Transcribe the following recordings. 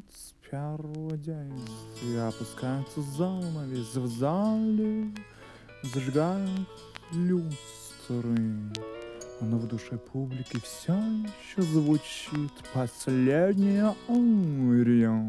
конец первого действия. Опускается занавес в зале, зажигают люстры. Но в душе публики все еще звучит последняя ария.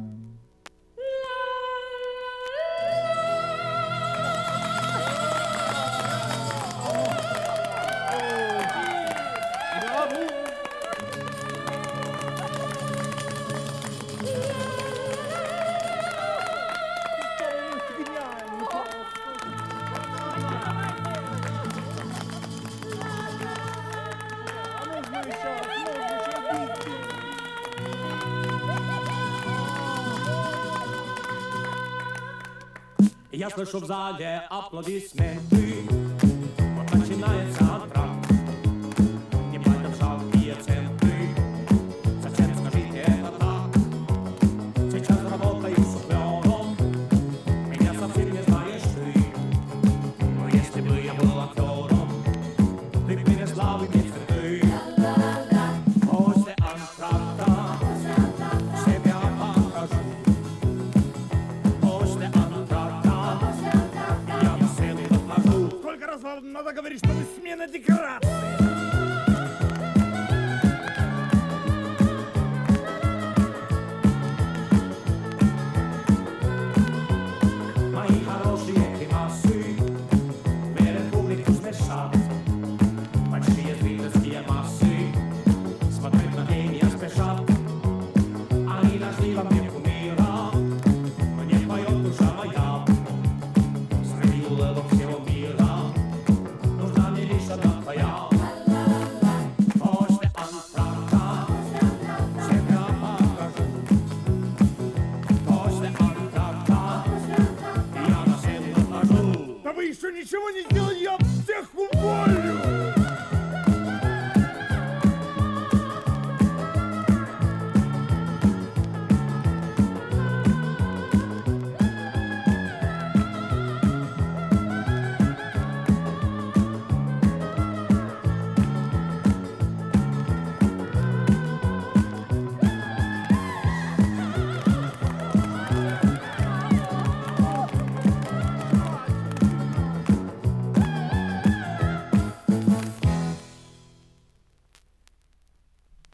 Я слышу в зале аплодисменты. Вот начинается антракт. Не платят жалкие центы. Зачем, скажите, это так? Сейчас работаю суфлером. Меня совсем не знаешь ты. Но если бы я был актером, ты принесла бы мне цветы. После антракта себя покажу. После антракта я на сцену подхожу. Сколько раз вам надо говорить, что вы смена декораций?